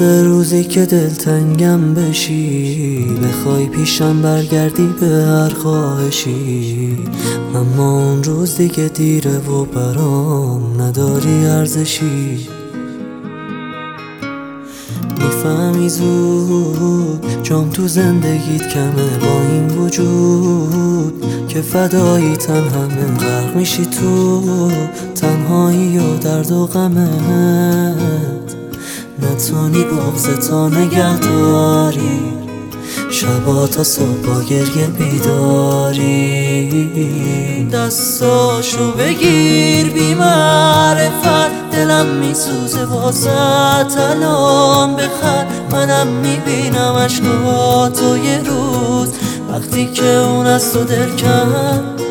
واسه روزی که دلتنگم بشی، بخوای پیشم برگردی به هر خواهشی. اما اون روز دیگه دیره و برام نداری ارزشی. میفهمی زود جام تو زندگیت کمه، با این وجود که فدایی همه غرق میشی تو تنهایی و درد و غمت. نتونی بغضتو نگه داری، شبا تا صبح با گریه بیداری. دستاشو بگیر بی معرفت، دلم میسوزه واسه الان بخند. منم میبینم عشقاتو یه روز وقتی که اون از تو دل کند.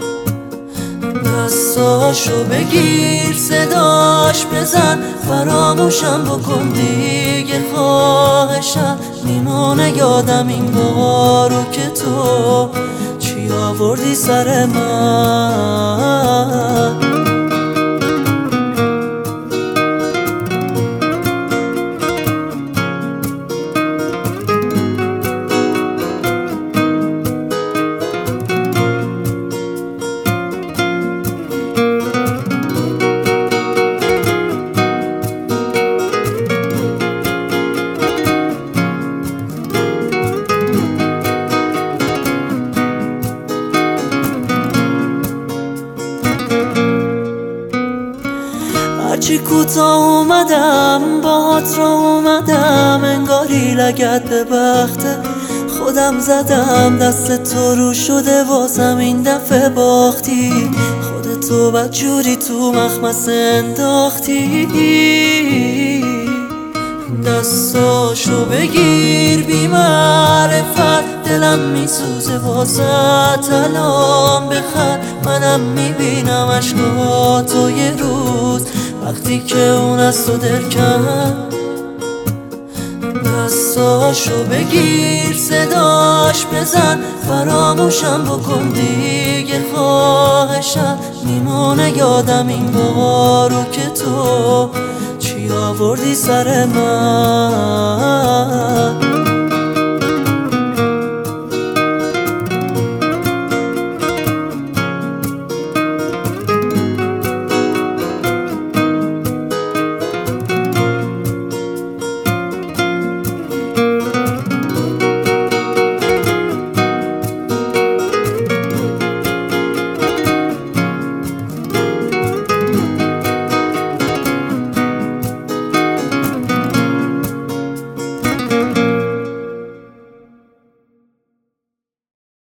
دستاشو بگیر صداش بزن، فراموشم بکن دیگه خواهشم. میمونه یادم این بارو که تو چی آوردی سر من. هرچی کوتاه اومدم باهات را اومدم، انگاری لگد به بخته خودم زدم. دست تو رو شده واسم این دفعه باختی، خودتو بدجوری تو مخمس انداختی. دستاشو بگیر بی معرفت، دلم میسوزه واسه الان بخند. منم میبینم عشقاتو یه روز وقتی که اون از تو دل کند. دستاشو بگیر صداش بزن، فراموشم بکن دیگه خواهشم. میمونه یادم این بارو که تو چی آوردی سر من.